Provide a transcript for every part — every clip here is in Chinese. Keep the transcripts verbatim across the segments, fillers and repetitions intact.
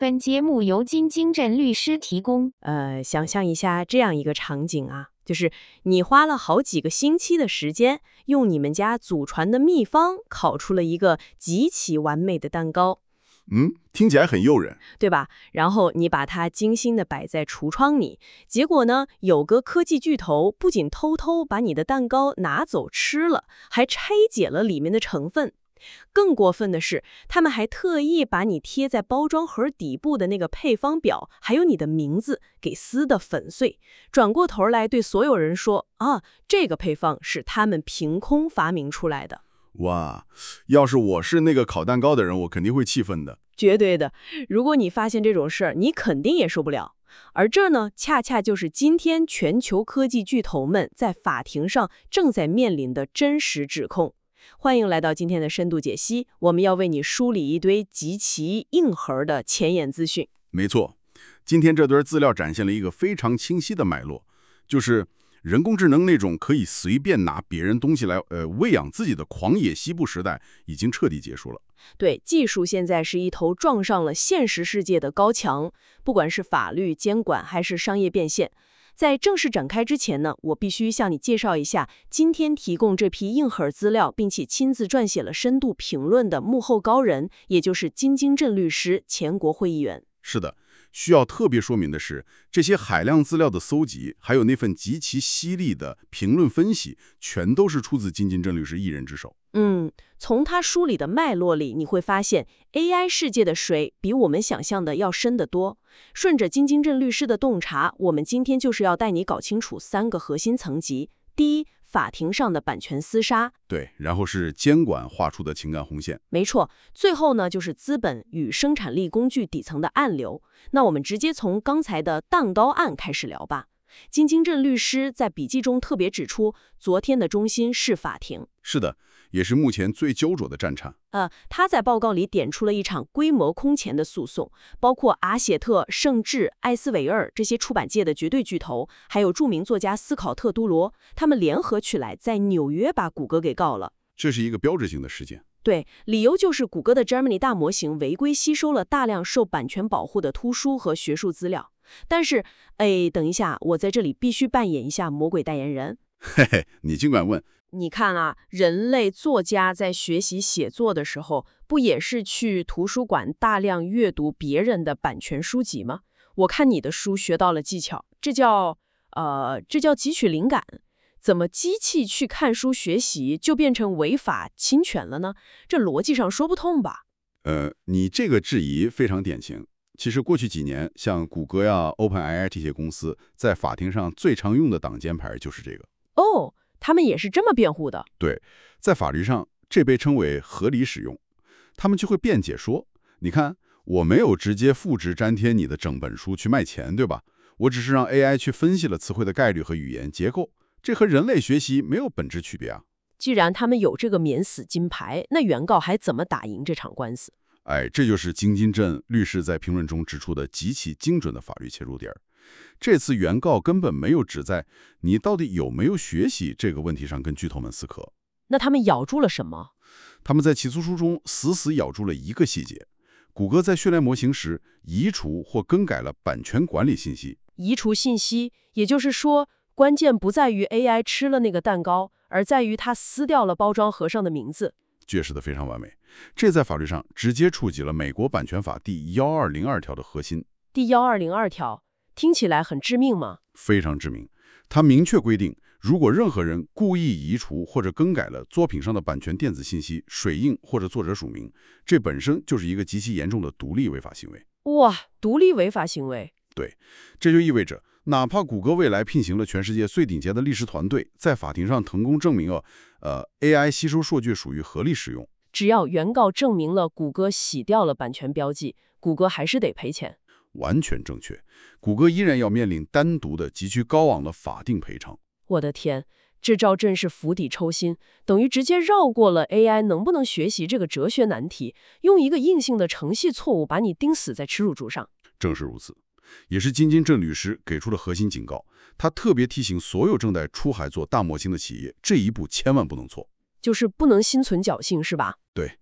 本节目由金经镇律师提供。 呃，想象一下这样一个场景啊，就是你花了好几个星期的时间，用你们家祖传的秘方烤出了一个极其完美的蛋糕， 嗯，听起来很诱人， 对吧？然后你把它精心的摆在橱窗里，结果呢，有个科技巨头不仅偷偷把你的蛋糕拿走吃了，还拆解了里面的成分。更过分的是，他们还特意把你贴在包装盒底部的那个配方表，还有你的名字给撕得粉碎，转过头来对所有人说啊，这个配方是他们凭空发明出来的。 哇，要是我是那个烤蛋糕的人，我肯定会气愤的。 绝对的，如果你发现这种事儿，你肯定也受不了。而这呢，恰恰就是今天全球科技巨头们在法庭上正在面临的真实指控。欢迎来到今天的深度解析，我们要为你梳理一堆极其硬核的前沿资讯。 没错，今天这堆资料展现了一个非常清晰的脉络，就是人工智能那种可以随便拿别人东西来呃喂养自己的狂野西部时代已经彻底结束了。 对，技术现在是一头撞上了现实世界的高墙，不管是法律监管还是商业变现。在正式展开之前呢，我必须向你介绍一下今天提供这批硬核资料并且亲自撰写了深度评论的幕后高人，也就是金经镇律师、前国会议员。 是的，需要特别说明的是，这些海量资料的搜集，还有那份极其犀利的评论分析，全都是出自金经镇律师一人之手。 嗯，从他梳理的脉络里，你会发现 A I 世界的水比我们想象的要深得多。顺着金经镇律师的洞察，我们今天就是要带你搞清楚三个核心层级。第一，法庭上的版权厮杀。 对，然后是监管画出的情感红线。 没错，最后呢就是资本与生产力工具底层的暗流。那我们直接从刚才的蛋糕案开始聊吧。金经镇律师在笔记中特别指出，昨天的中心是法庭。 是的，也是目前最焦灼的战场。 呃，他在报告里点出了一场规模空前的诉讼，包括阿谢特、圣治、艾斯维尔这些出版界的绝对巨头，还有著名作家斯考特·杜罗，他们联合起来在纽约把谷歌给告了。 这是一个标志性的事件。 对，理由就是谷歌的 Gemini 大模型违规吸收了大量受版权保护的图书和学术资料。但是，哎，等一下，我在这里必须扮演一下魔鬼代言人。 嘿嘿，你尽管问。 你看啊，人类作家在学习写作的时候，不也是去图书馆大量阅读别人的版权书籍吗？我看你的书学到了技巧，这叫呃，这叫汲取灵感。怎么机器去看书学习就变成违法侵权了呢？这逻辑上说不通吧？ 呃，你这个质疑非常典型。其实过去几年，像谷歌呀、OpenAI 这些公司在法庭上最常用的挡箭牌就是这个。 哦，他们也是这么辩护的。 对，在法律上，这被称为合理使用。他们就会辩解说，你看，我没有直接复制粘贴你的整本书去卖钱，对吧？我只是让 A I 去分析了词汇的概率和语言结构，这和人类学习没有本质区别啊。 既然他们有这个免死金牌，那原告还怎么打赢这场官司？ 哎，这就是金经镇律师在评论中指出的极其精准的法律切入点。这次原告根本没有只在你到底有没有学习这个问题上跟巨头们死磕。 那他们咬住了什么？ 他们在起诉书中死死咬住了一个细节：谷歌在训练模型时移除或更改了版权管理信息。 移除信息，也就是说，关键不在于 A I 吃了那个蛋糕，而在于它撕掉了包装盒上的名字。 解释得非常完美，这在法律上直接触及了美国版权法第一二零二条的核心。 第一二零二条听起来很致命吗？ 非常致命。它明确规定，如果任何人故意移除或者更改了作品上的版权电子信息、水印或者作者署名，这本身就是一个极其严重的独立违法行为。 哇，独立违法行为？ 对，这就意味着，哪怕谷歌未来聘请了全世界最顶尖的律师团队，在法庭上成功证明哦，呃 ，A I 吸收数据属于合理使用， 只要原告证明了谷歌洗掉了版权标记，谷歌还是得赔钱。 完全正确，谷歌依然要面临单独的极其高昂的法定赔偿。 我的天，这招真是釜底抽薪，等于直接绕过了 A I 能不能学习这个哲学难题，用一个硬性的程序错误把你钉死在耻辱柱上。 正是如此，也是金经镇律师给出了核心警告。他特别提醒所有正在出海做大模型的企业，这一步千万不能错， 就是不能心存侥幸，是吧？ 对。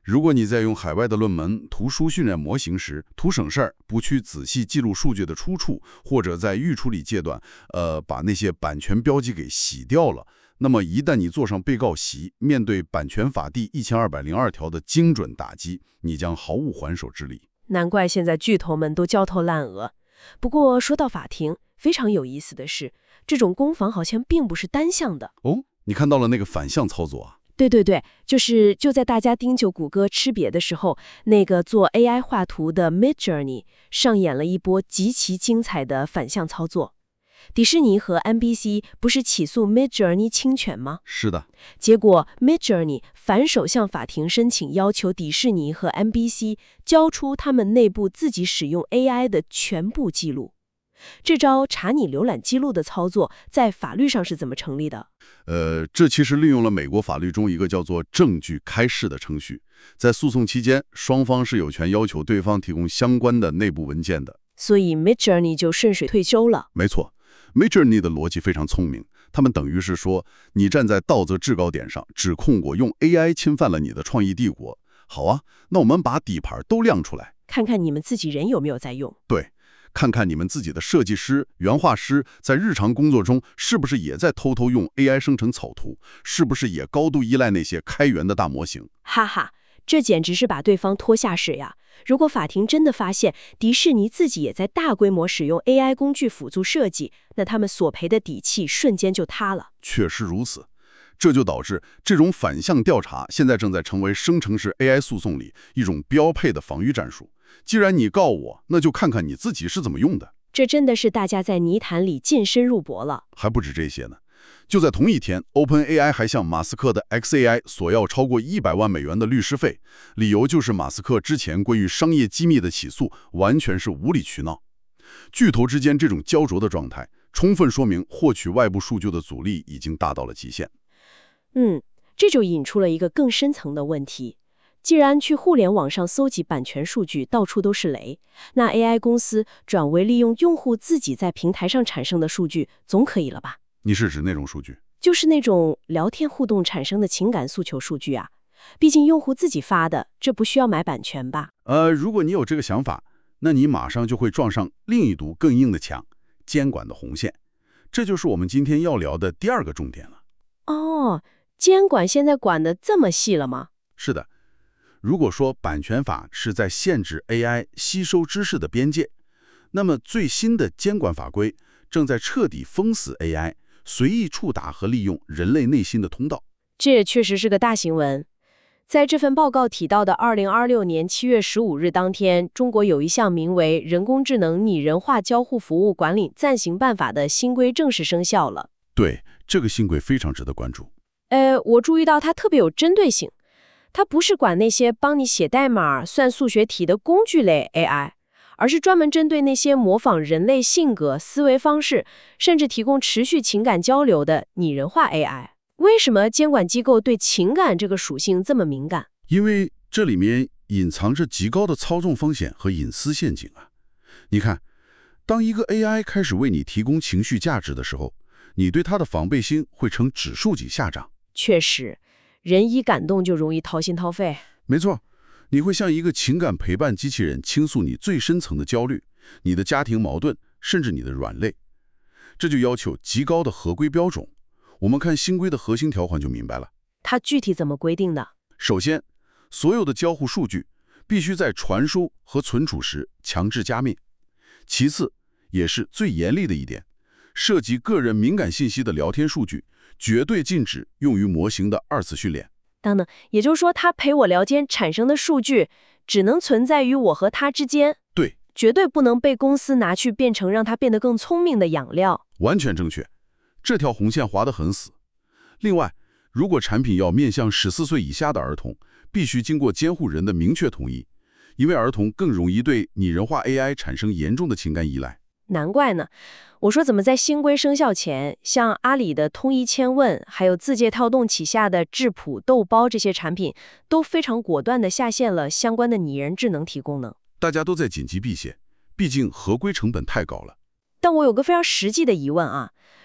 如果你在用海外的论文、图书训练模型时，图省事儿，不去仔细记录数据的出处，或者在预处理阶段，呃，把那些版权标记给洗掉了，那么一旦你坐上被告席，面对版权法第一千二百零二条的精准打击，你将毫无还手之力。 难怪现在巨头们都焦头烂额。不过说到法庭，非常有意思的是，这种攻防好像并不是单向的。 哦，你看到了那个反向操作啊？ 对对对，就是就在大家盯着谷歌吃瘪的时候，那个做 A I 画图的 Midjourney 上演了一波极其精彩的反向操作。迪士尼和 N B C 不是起诉 Midjourney 侵权吗？ 是的。 结果 Midjourney 反手向法庭申请，要求迪士尼和 N B C 交出他们内部自己使用 A I 的全部记录。这招查你浏览记录的操作，在法律上是怎么成立的？ 呃，这其实利用了美国法律中一个叫做证据开示的程序，在诉讼期间，双方是有权要求对方提供相关的内部文件的。 所以 Midjourney 就顺水推舟了。 没错 ，Midjourney 的逻辑非常聪明，他们等于是说，你站在道德制高点上，指控我用 A I 侵犯了你的创意帝国。好啊，那我们把底牌都亮出来， 看看你们自己人有没有在用。 对。看看你们自己的设计师、原画师在日常工作中是不是也在偷偷用 A I 生成草图，是不是也高度依赖那些开源的大模型？ 哈哈，这简直是把对方拖下水呀！如果法庭真的发现迪士尼自己也在大规模使用 A I 工具辅助设计，那他们索赔的底气瞬间就塌了。 确实如此，这就导致这种反向调查现在正在成为生成式 A I 诉讼里一种标配的防御战术。既然你告我，那就看看你自己是怎么用的。 这真的是大家在泥潭里近身入搏了。 还不止这些呢。就在同一天 ，OpenAI 还向马斯克的 X A I 索要超过一百万美元的律师费，理由就是马斯克之前关于商业机密的起诉完全是无理取闹。巨头之间这种焦灼的状态，充分说明获取外部数据的阻力已经达到了极限。 嗯，这就引出了一个更深层的问题。既然去互联网上搜集版权数据到处都是雷，那 A I 公司转为利用用户自己在平台上产生的数据总可以了吧？ 你是指那种数据？ 就是那种聊天互动产生的情感诉求数据啊。毕竟用户自己发的，这不需要买版权吧？ 呃，如果你有这个想法，那你马上就会撞上另一堵更硬的墙——监管的红线。这就是我们今天要聊的第二个重点了。 哦，监管现在管得这么细了吗？ 是的。如果说版权法是在限制 A I 吸收知识的边界，那么最新的监管法规正在彻底封死 A I 随意触达和利用人类内心的通道。 这也确实是个大新闻。在这份报告提到的二零二六年七月十五日当天，中国有一项名为《人工智能拟人化交互服务管理暂行办法》的新规正式生效了。 对，这个新规非常值得关注。 呃，我注意到它特别有针对性。它不是管那些帮你写代码、算数学题的工具类 A I， 而是专门针对那些模仿人类性格、思维方式，甚至提供持续情感交流的拟人化 A I。为什么监管机构对情感这个属性这么敏感？ 因为这里面隐藏着极高的操纵风险和隐私陷阱啊！你看，当一个 A I 开始为你提供情绪价值的时候，你对它的防备心会呈指数级下降。 确实。人一感动就容易掏心掏肺。 没错，你会向一个情感陪伴机器人倾诉你最深层的焦虑、你的家庭矛盾，甚至你的软肋。这就要求极高的合规标准。我们看新规的核心条款就明白了。 它具体怎么规定的？ 首先，所有的交互数据必须在传输和存储时强制加密。其次，也是最严厉的一点，涉及个人敏感信息的聊天数据绝对禁止用于模型的二次训练。 等等，也就是说，他陪我聊天产生的数据只能存在于我和他之间。 对， 绝对不能被公司拿去变成让他变得更聪明的养料。 完全正确，这条红线划得很死。另外，如果产品要面向十四岁以下的儿童，必须经过监护人的明确同意，因为儿童更容易对拟人化 A I 产生严重的情感依赖。 难怪呢，我说怎么在新规生效前，像阿里的通义千问，还有字节跳动旗下的智谱、豆包这些产品，都非常果断地下线了相关的拟人智能提供呢？ 大家都在紧急避险，毕竟合规成本太高了。 但我有个非常实际的疑问啊，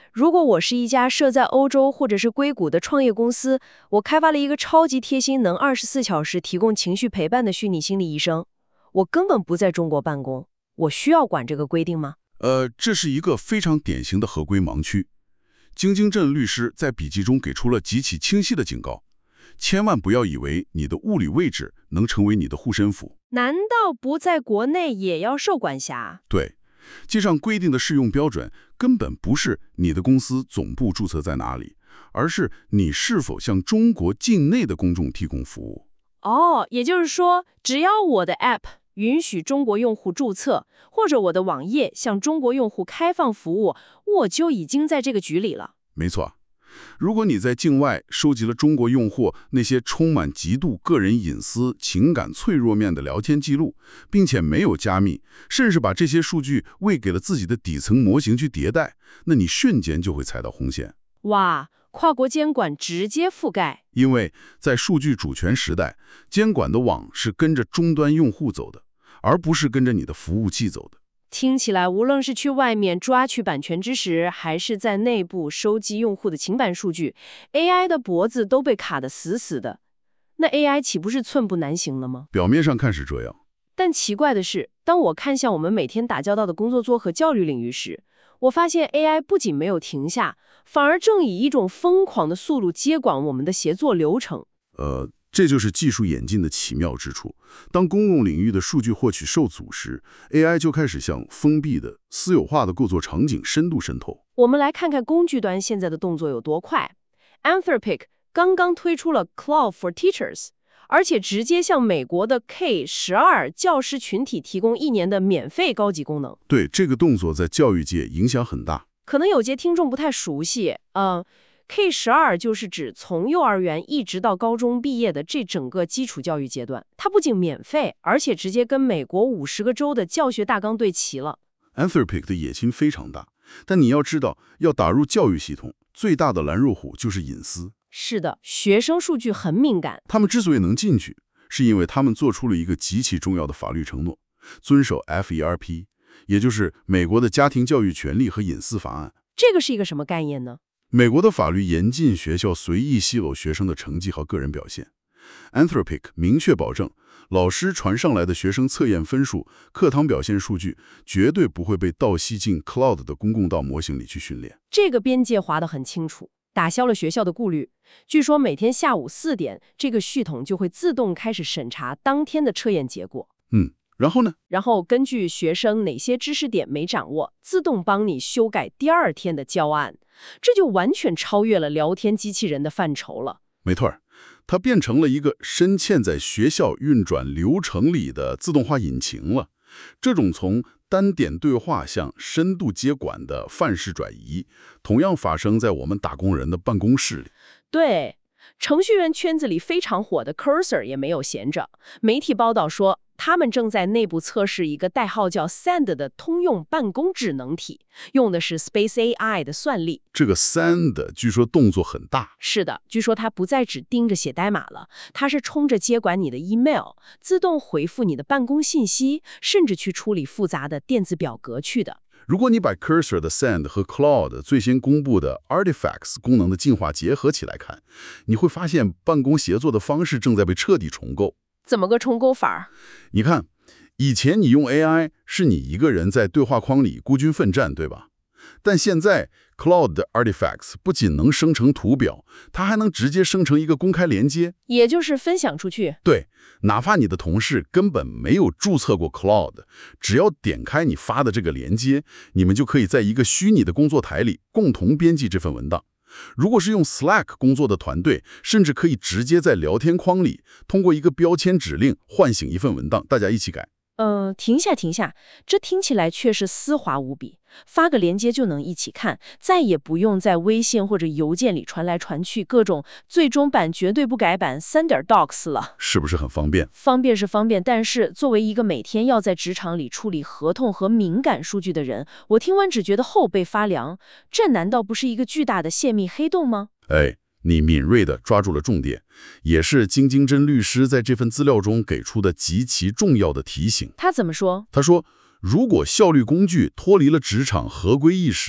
如果我是一家设在欧洲或者是硅谷的创业公司，我开发了一个超级贴心能二十四小时提供情绪陪伴的虚拟心理医生，我根本不在中国办公，我需要管这个规定吗？ 呃，这是一个非常典型的合规盲区。京津镇律师在笔记中给出了极其清晰的警告，千万不要以为你的物理位置能成为你的护身符。 难道不在国内也要受管辖？ 对，记上规定的适用标准根本不是你的公司总部注册在哪里，而是你是否向中国境内的公众提供服务。 哦，也就是说，只要我的 App 允许中国用户注册，或者我的网页向中国用户开放服务，我就已经在这个局里了。 没错，如果你在境外收集了中国用户那些充满极度个人隐私、情感脆弱面的聊天记录，并且没有加密，甚至把这些数据喂给了自己的底层模型去迭代，那你瞬间就会踩到红线。 哇，跨国监管直接覆盖。 因为在数据主权时代，监管的网是跟着终端用户走的，而不是跟着你的服务器走的。 听起来，无论是去外面抓取版权知识，还是在内部收集用户的情感数据 ，A I 的脖子都被卡得死死的。那 A I 岂不是寸步难行了吗？ 表面上看是这样， 但奇怪的是，当我看向我们每天打交道的工作作和教育领域时，我发现 A I 不仅没有停下，反而正以一种疯狂的速度接管我们的协作流程。 呃，这就是技术演进的奇妙之处。当公共领域的数据获取受阻时 ，A I 就开始向封闭的、私有化的构作场景深度渗透。 我们来看看工具端现在的动作有多快。Anthropic 刚刚推出了 Claude for Teachers， 而且直接向美国的 K 十二 教师群体提供一年的免费高级功能。 对，这个动作在教育界影响很大。 可能有些听众不太熟悉，嗯、呃。K 十二 就是指从幼儿园一直到高中毕业的这整个基础教育阶段，它不仅免费，而且直接跟美国五十个州的教学大纲对齐了。 Anthropic 的野心非常大，但你要知道，要打入教育系统，最大的拦入虎就是隐私。 是的，学生数据很敏感。 他们之所以能进去，是因为他们做出了一个极其重要的法律承诺，遵守 F E R P， 也就是美国的家庭教育权利和隐私法案。 这个是一个什么概念呢？ 美国的法律严禁学校随意泄露学生的成绩和个人表现。Anthropic 明确保证，老师传上来的学生测验分数、课堂表现数据绝对不会被盗吸进 Cloud 的公共道模型里去训练。 这个边界划得很清楚，打消了学校的顾虑。据说每天下午四点，这个系统就会自动开始审查当天的测验结果。 嗯，然后呢？ 然后根据学生哪些知识点没掌握，自动帮你修改第二天的教案。这就完全超越了聊天机器人的范畴了。 没错，它变成了一个深嵌在学校运转流程里的自动化引擎了。这种从单点对话向深度接管的范式转移，同样发生在我们打工人的办公室里。 对，程序员圈子里非常火的 Cursor 也没有闲着。媒体报道说，他们正在内部测试一个代号叫 Sand 的通用办公智能体，用的是 Space A I 的算力。 这个 Sand 据说动作很大。 是的，据说它不再只盯着写代码了，它是冲着接管你的 email， 自动回复你的办公信息，甚至去处理复杂的电子表格去的。 如果你把 Cursor 的 Sand 和 Claude 最新公布的 Artifacts 功能的进化结合起来看，你会发现办公协作的方式正在被彻底重构。 怎么个重构法？ 你看，以前你用 A I 是你一个人在对话框里孤军奋战，对吧？但现在 Claude 的 Artifacts 不仅能生成图表，它还能直接生成一个公开连接， 也就是分享出去。 对，哪怕你的同事根本没有注册过 Claude， 只要点开你发的这个连接，你们就可以在一个虚拟的工作台里共同编辑这份文档。如果是用 Slack 工作的团队，甚至可以直接在聊天框里通过一个标签指令唤醒一份文档，大家一起改。 嗯、呃，停下停下，这听起来却是丝滑无比。发个连接就能一起看，再也不用在微信或者邮件里传来传去各种最终版绝对不改版三点 docs 了。 是不是很方便？ 方便是方便，但是作为一个每天要在职场里处理合同和敏感数据的人，我听完只觉得后背发凉。这难道不是一个巨大的泄密黑洞吗？ 哎，你敏锐地抓住了重点，也是金金珍律师在这份资料中给出的极其重要的提醒。 他怎么说？ 他说，如果效率工具脱离了职场合规意识，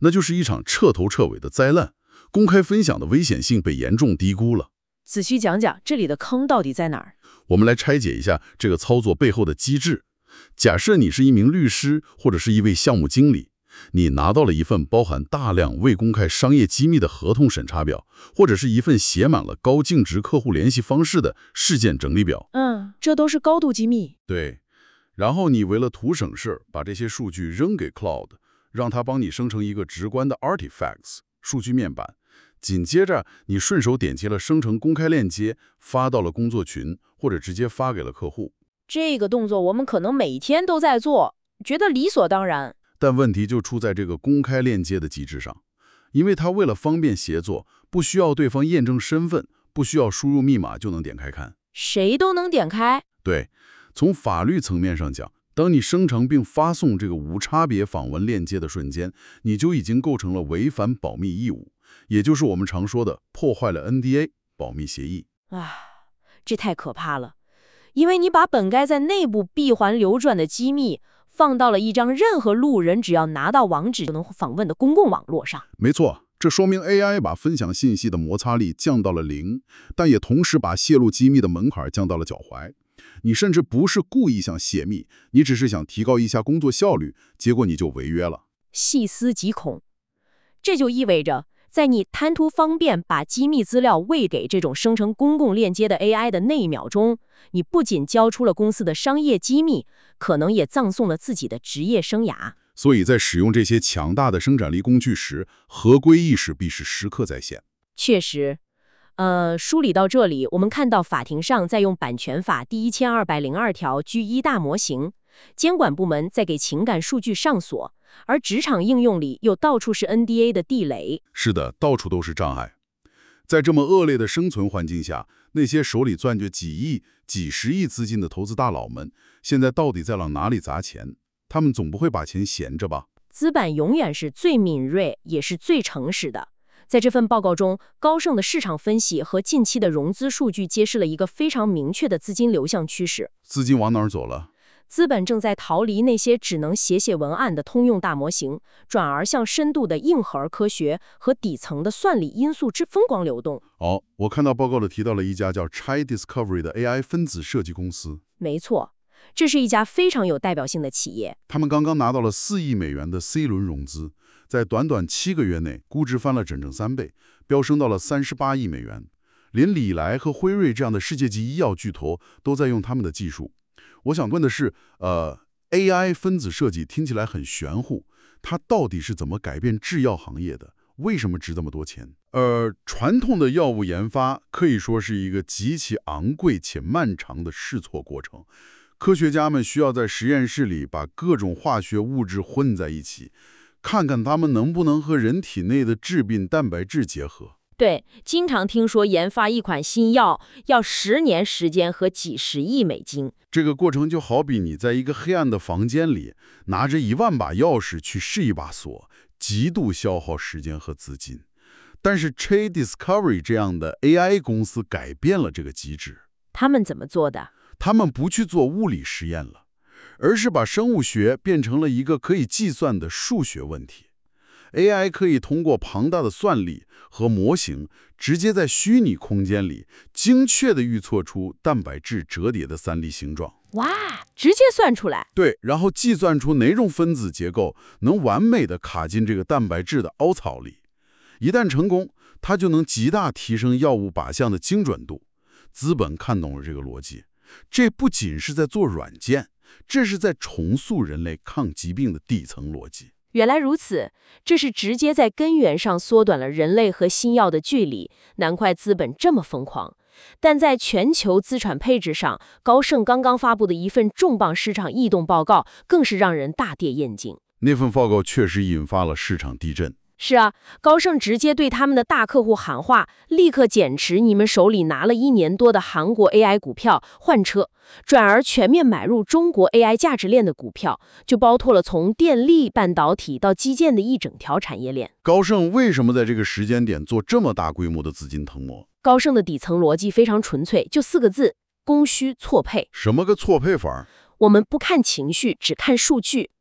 那就是一场彻头彻尾的灾难。公开分享的危险性被严重低估了。 仔细讲讲这里的坑到底在哪儿？ 我们来拆解一下这个操作背后的机制。假设你是一名律师或者是一位项目经理，你拿到了一份包含大量未公开商业机密的合同审查表，或者是一份写满了高净值客户联系方式的事件整理表。 嗯，这都是高度机密。 对，然后你为了图省事，把这些数据扔给 Cloud， 让它帮你生成一个直观的 artifacts 数据面板。紧接着，你顺手点击了生成公开链接，发到了工作群，或者直接发给了客户。 这个动作我们可能每天都在做，觉得理所当然。 但问题就出在这个公开链接的机制上，因为它为了方便协作，不需要对方验证身份，不需要输入密码就能点开看， 谁都能点开。 对，从法律层面上讲，当你生成并发送这个无差别访问链接的瞬间，你就已经构成了违反保密义务，也就是我们常说的破坏了 N D A 保密协议。 啊，这太可怕了，因为你把本该在内部闭环流转的机密放到了一张任何路人只要拿到网址就能访问的公共网络上。 没错，这说明 A I 把分享信息的摩擦力降到了零，但也同时把泄露机密的门槛降到了脚踝。你甚至不是故意想泄密，你只是想提高一下工作效率，结果你就违约了。 细思极恐，这就意味着在你贪图方便把机密资料喂给这种生成公共链接的 A I 的那一秒钟，你不仅交出了公司的商业机密，可能也葬送了自己的职业生涯。 所以在使用这些强大的生产力工具时，合规意识必是时刻在线。 确实，呃，梳理到这里，我们看到法庭上在用版权法第一千二百零二条居一大模型，监管部门在给情感数据上锁，而职场应用里又到处是 N D A 的地雷。 是的，到处都是障碍。在这么恶劣的生存环境下，那些手里攥着几亿、几十亿资金的投资大佬们，现在到底在往哪里砸钱？他们总不会把钱闲着吧？ 资本永远是最敏锐，也是最诚实的。在这份报告中，高盛的市场分析和近期的融资数据揭示了一个非常明确的资金流向趋势。 资金往哪儿走了？ 资本正在逃离那些只能写写文案的通用大模型，转而向深度的硬核科学和底层的算力因素之疯狂流动。 哦，我看到报告里提到了一家叫 Chai Discovery 的 A I 分子设计公司。 没错，这是一家非常有代表性的企业。 他们刚刚拿到了四亿美元的 C 轮融资，在短短七个月内，估值翻了整整三倍，飙升到了三十八亿美元。连李来和辉瑞这样的世界级医药巨头都在用他们的技术。我想问的是，呃 ，A I 分子设计听起来很玄乎，它到底是怎么改变制药行业的？为什么值这么多钱？而传统的药物研发可以说是一个极其昂贵且漫长的试错过程。科学家们需要在实验室里把各种化学物质混在一起，看看它们能不能和人体内的致病蛋白质结合。 对，经常听说研发一款新药要十年时间和几十亿美金。 这个过程就好比你在一个黑暗的房间里，拿着一万把钥匙去试一把锁，极度消耗时间和资金。但是 Chai Discovery 这样的 A I 公司改变了这个机制。 他们怎么做的？ 他们不去做物理实验了，而是把生物学变成了一个可以计算的数学问题。A I 可以通过庞大的算力和模型，直接在虚拟空间里精确地预测出蛋白质折叠的三 D 形状。 哇，直接算出来？ 对，然后计算出哪种分子结构能完美地卡进这个蛋白质的凹槽里。一旦成功，它就能极大提升药物靶向的精准度。资本看懂了这个逻辑，这不仅是在做软件，这是在重塑人类抗疾病的底层逻辑。 原来如此，这是直接在根源上缩短了人类和新药的距离，难怪资本这么疯狂。但在全球资产配置上，高盛刚刚发布的一份重磅市场异动报告，更是让人大跌眼镜。 那份报告确实引发了市场地震。 是啊，高盛直接对他们的大客户喊话，立刻减持你们手里拿了一年多的韩国 A I 股票，换车，转而全面买入中国 A I 价值链的股票，就包括了从电力、半导体到基建的一整条产业链。 高盛为什么在这个时间点做这么大规模的资金腾挪？ 高盛的底层逻辑非常纯粹，就四个字：供需错配。 什么个错配法？ 我们不看情绪，只看数据。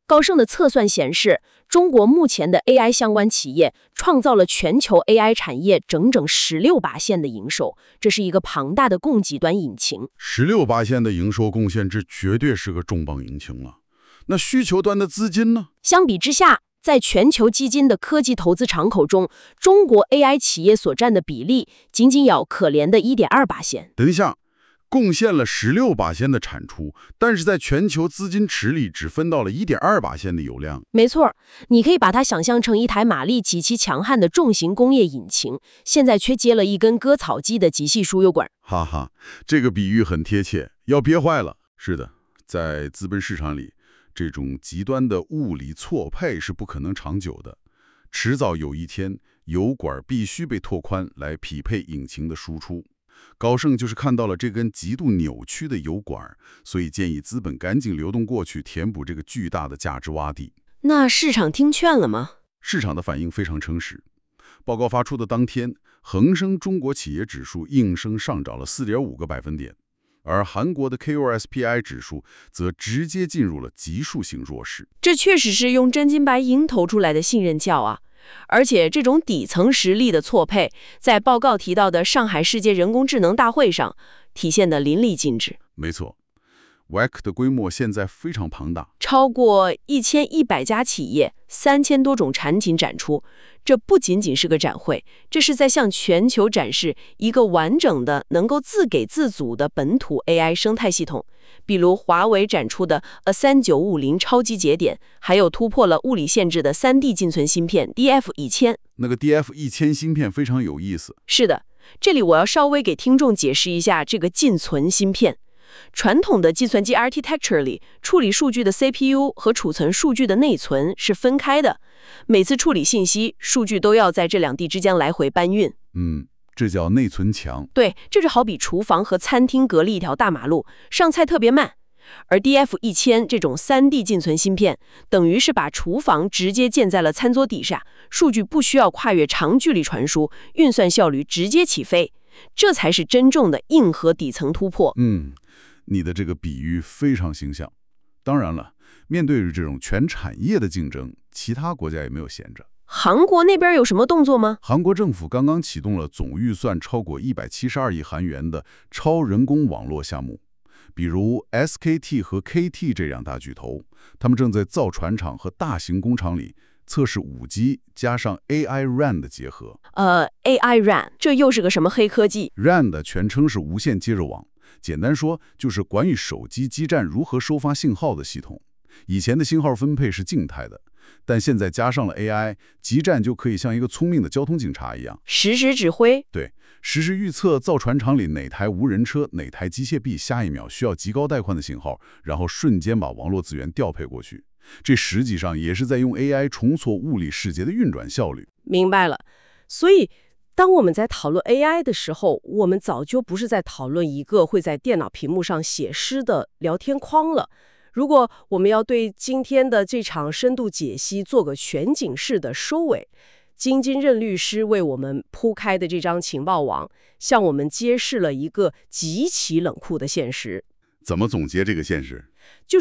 高盛的测算显示，中国目前的 A I 相关企业创造了全球 A I 产业整整十六把线的营收，这是一个庞大的供给端引擎。 十六把线的营收贡献，这绝对是个重磅引擎了。那需求端的资金呢？ 相比之下，在全球基金的科技投资敞口中，中国 A I 企业所占的比例仅仅有可怜的 一点二把线。 等一下，贡献了十六把线的产出，但是在全球资金池里只分到了 一点二把线的油量。 没错，你可以把它想象成一台马力极其强悍的重型工业引擎，现在却接了一根割草机的极细输油管。 哈哈，这个比喻很贴切，要憋坏了。是的，在资本市场里，这种极端的物理错配是不可能长久的，迟早有一天，油管必须被拓宽来匹配引擎的输出。高盛就是看到了这根极度扭曲的油管，所以建议资本赶紧流动过去，填补这个巨大的价值洼地。 那市场听劝了吗？ 市场的反应非常诚实。报告发出的当天，恒生中国企业指数应声上涨了 四点五个百分点，而韩国的 K O S P I 指数则直接进入了级数性弱势。 这确实是用真金白银投出来的信任教啊！而且这种底层实力的错配，在报告提到的上海世界人工智能大会上体现得淋漓尽致。 没错 ，W E C 的规模现在非常庞大， 超过一千一百家企业，三千多种产品展出。这不仅仅是个展会，这是在向全球展示一个完整的、能够自给自足的本土 A I 生态系统。比如华为展出的 A 三九五零超级节点，还有突破了物理限制的 三 D 进存芯片 D F 一千。 那个 D F 一千芯片非常有意思。 是的，这里我要稍微给听众解释一下这个进存芯片。传统的计算机 architecture 里，处理数据的 C P U 和储存数据的内存是分开的，每次处理信息，数据都要在这两地之间来回搬运。 嗯，这叫内存墙。 对，这就好比厨房和餐厅隔了一条大马路，上菜特别慢。而 D F 一千 这种 三 D 进存芯片，等于是把厨房直接建在了餐桌底下，数据不需要跨越长距离传输，运算效率直接起飞，这才是真正的硬核底层突破。 嗯，你的这个比喻非常形象。当然了，面对着这种全产业的竞争，其他国家也没有闲着。 韩国那边有什么动作吗？ 韩国政府刚刚启动了总预算超过一百七十二亿韩元的超人工网络项目。比如 S K T 和 K T 这两大巨头，他们正在造船厂和大型工厂里测试 五 G 加上 A I R A N 的结合。 呃 ，A I R A N 这又是个什么黑科技 ？R A N 的全称是无线接入网，简单说就是管理手机基站如何收发信号的系统。以前的信号分配是静态的，但现在加上了 A I， 基站就可以像一个聪明的交通警察一样， 实时指挥。 对，实时预测造船厂里哪台无人车、哪台机械臂下一秒需要极高带宽的信号，然后瞬间把网络资源调配过去。这实际上也是在用 A I 重塑物理世界的运转效率。 明白了。所以当我们在讨论 A I 的时候，我们早就不是在讨论一个会在电脑屏幕上写诗的聊天框了。如果我们要对今天的这场深度解析做个全景式的收尾，金金任律师为我们铺开的这张情报网，向我们揭示了一个极其冷酷的现实。 怎么总结这个现实？ 就是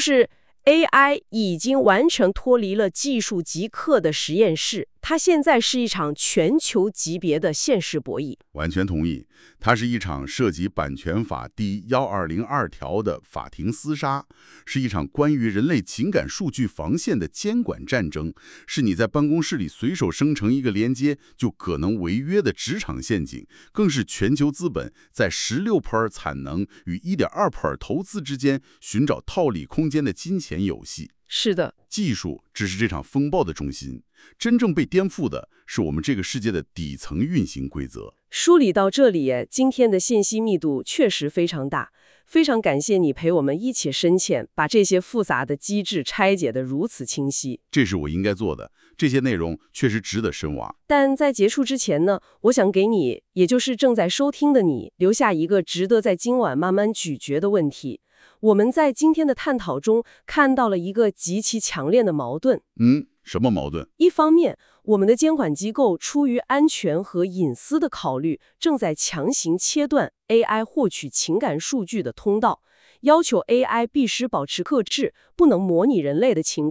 A I 已经完全脱离了技术极客的实验室，它现在是一场全球级别的现实博弈。 完全同意，它是一场涉及版权法第一二零二条的法庭厮杀，是一场关于人类情感数据防线的监管战争，是你在办公室里随手生成一个连接就可能违约的职场陷阱，更是全球资本在 十六倍 产能与 一点二倍 投资之间寻找套利空间的金钱游戏。 是的， 技术只是这场风暴的中心，真正被颠覆的是我们这个世界的底层运行规则。 梳理到这里，今天的信息密度确实非常大，非常感谢你陪我们一起深浅，把这些复杂的机制拆解得如此清晰。 这是我应该做的，这些内容确实值得深挖。 但在结束之前呢，我想给你，也就是正在收听的你，留下一个值得在今晚慢慢咀嚼的问题。我们在今天的探讨中看到了一个极其强烈的矛盾。 嗯，什么矛盾？ 一方面，我们的监管机构出于安全和隐私的考虑，正在强行切断 A I 获取情感数据的通道，要求 A I 必须保持克制，不能模拟人类的情感，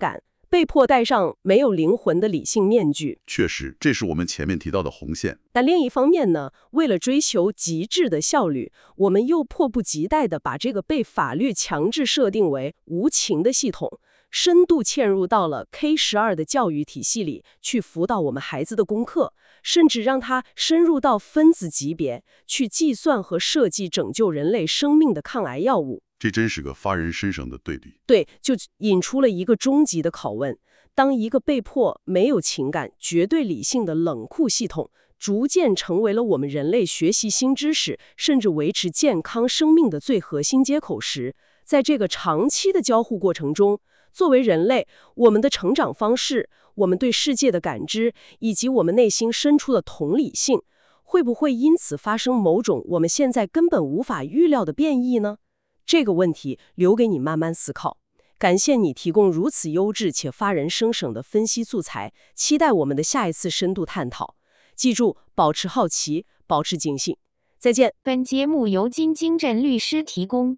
被迫戴上没有灵魂的理性面具。 确实，这是我们前面提到的红线。 但另一方面呢，为了追求极致的效率，我们又迫不及待地把这个被法律强制设定为无情的系统，深度嵌入到了 K 十二 的教育体系里，去辅导我们孩子的功课，甚至让它深入到分子级别，去计算和设计拯救人类生命的抗癌药物。 这真是个发人深省的对比。 对，就引出了一个终极的拷问：当一个被迫没有情感、绝对理性的冷酷系统，逐渐成为了我们人类学习新知识，甚至维持健康生命的最核心接口时，在这个长期的交互过程中，作为人类，我们的成长方式、我们对世界的感知，以及我们内心深处的同理性，会不会因此发生某种我们现在根本无法预料的变异呢？这个问题留给你慢慢思考。感谢你提供如此优质且发人深省的分析素材，期待我们的下一次深度探讨。记住，保持好奇，保持警醒。再见。 本节目由金京镇律师提供。